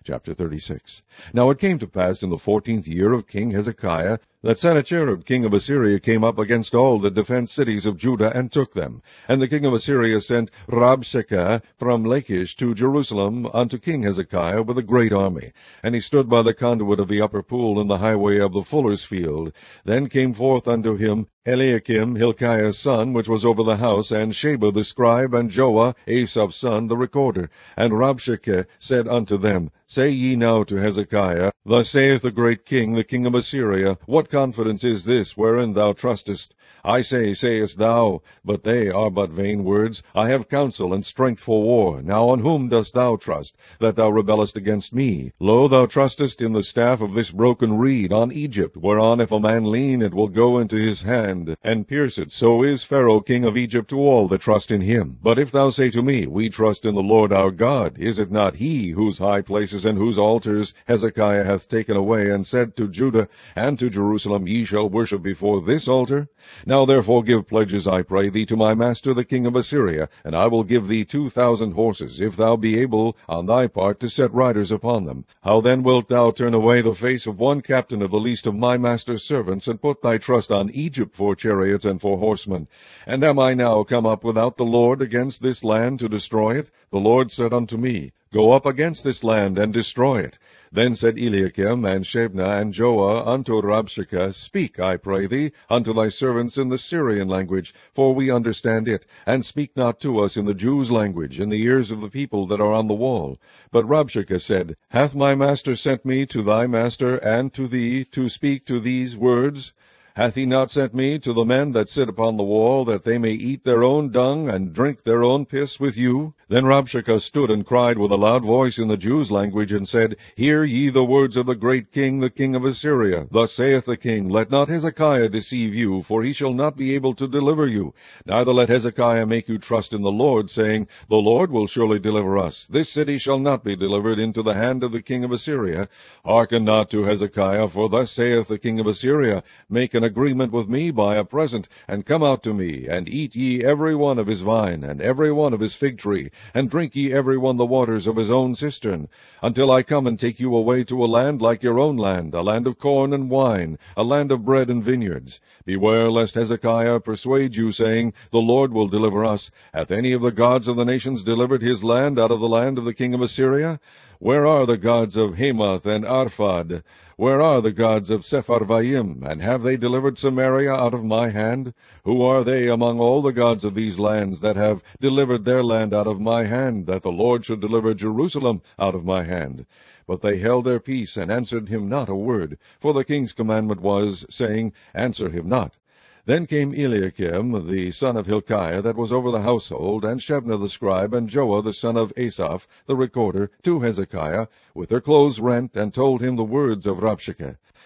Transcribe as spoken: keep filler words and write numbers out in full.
Chapter thirty-six. Now it came to pass in the fourteenth year of King Hezekiah that Sennacherib king of Assyria came up against all the defenced cities of Judah and took them. And the king of Assyria sent Rabshakeh from Lachish to Jerusalem unto King Hezekiah with a great army. And he stood by the conduit of the upper pool in the highway of the fuller's field. Then came forth unto him Eliakim, Hilkiah's son, which was over the house, and Sheba the scribe, and Joah, Asaph's son, the recorder. And Rabshakeh said unto them, Say ye now to Hezekiah, Thus saith the great king, the king of Assyria, What confidence is this wherein thou trustest? I say, sayest thou, but they are but vain words. I have counsel and strength for war. Now on whom dost thou trust, that thou rebellest against me? Lo, thou trustest in the staff of this broken reed, on Egypt, whereon if a man lean, it will go into his hand, and pierce it. So is Pharaoh king of Egypt to all that trust in him. But if thou say to me, We trust in the Lord our God, is it not he whose high places and whose altars Hezekiah hath taken away, and said to Judah and to Jerusalem, Ye shall worship before this altar? Now therefore give pledges, I pray thee, to my master the king of Assyria, and I will give thee two thousand horses, if thou be able on thy part to set riders upon them. How then wilt thou turn away the face of one captain of the least of my master's servants, and put thy trust on Egypt for chariots and for horsemen? And am I now come up without the Lord against this land to destroy it? The Lord said unto me, Go up against this land, and destroy it. Then said Eliakim, and Shebna, and Joah unto Rabshakeh, Speak, I pray thee, unto thy servants in the Syrian language, for we understand it, and speak not to us in the Jews' language, in the ears of the people that are on the wall. But Rabshakeh said, Hath my master sent me to thy master and to thee, to speak to these words? Hath he not sent me to the men that sit upon the wall, that they may eat their own dung, and drink their own piss with you? Then Rabshakeh stood and cried with a loud voice in the Jews' language, and said, Hear ye the words of the great king, the king of Assyria. Thus saith the king, Let not Hezekiah deceive you, for he shall not be able to deliver you. Neither let Hezekiah make you trust in the Lord, saying, The Lord will surely deliver us. This city shall not be delivered into the hand of the king of Assyria. Hearken not to Hezekiah, for thus saith the king of Assyria, Make an agreement with me by a present, and come out to me, and eat ye every one of his vine, and every one of his fig tree, and drink ye every one the waters of his own cistern, until I come and take you away to a land like your own land, a land of corn and wine, a land of bread and vineyards. Beware lest Hezekiah persuade you, saying, The Lord will deliver us. Hath any of the gods of the nations delivered his land out of the land of the king of Assyria? Where are the gods of Hamath and Arphad? Where are the gods of Sepharvaim? And have they delivered Samaria out of my hand? Who are they among all the gods of these lands that have delivered their land out of my hand, that the Lord should deliver Jerusalem out of my hand? But they held their peace, and answered him not a word, for the king's commandment was, saying, Answer him not. Then came Eliakim, the son of Hilkiah, that was over the household, and Shebna the scribe, and Joah the son of Asaph, the recorder, to Hezekiah, with their clothes rent, and told him the words of Rabshakeh.